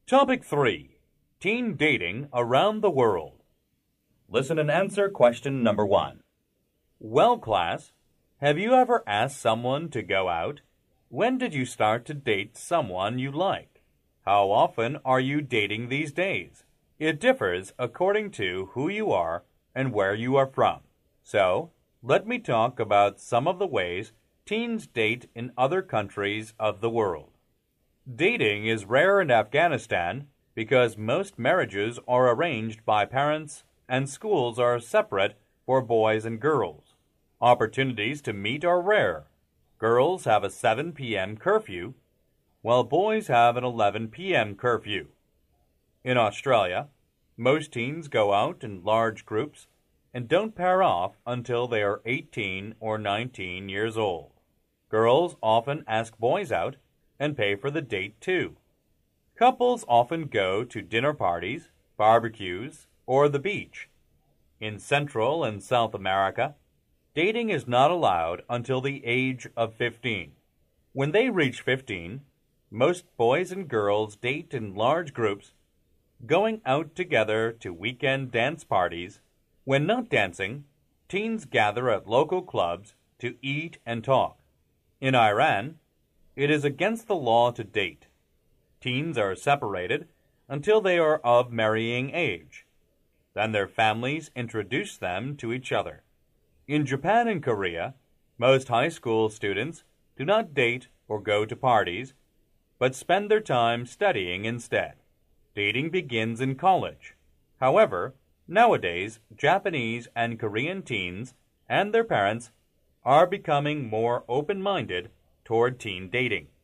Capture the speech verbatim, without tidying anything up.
Topic three. Teen dating around the world. Listen and answer question number one. Well, class, have you ever asked someone to go out? When did you start to date someone you like? How often are you dating these days? It differs according to who you are and where you are from. So, let me talk about some of the ways teens date in other countries of the world. Dating is rare in Afghanistan because most marriages are arranged by parents and schools are separate for boys and girls. Opportunities to meet are rare. Girls have a seven p m curfew, while boys have an eleven p m curfew. In Australia, most teens go out in large groups and don't pair off until they are eighteen or nineteen years old. Girls often ask boys out and pay for the date too. Couples often go to dinner parties, barbecues, or the beach. In Central and South America, dating is not allowed until the age of fifteen. When they reach fifteen, most boys and girls date in large groups, going out together to weekend dance parties. When not dancing, teens gather at local clubs to eat and talk. In Iran, it is against the law to date. Teens are separated until they are of marrying age. Then their families introduce them to each other. In Japan and Korea, most high school students do not date or go to parties, but spend their time studying instead. Dating begins in college. However, nowadays, Japanese and Korean teens and their parents are becoming more open-minded toward teen dating.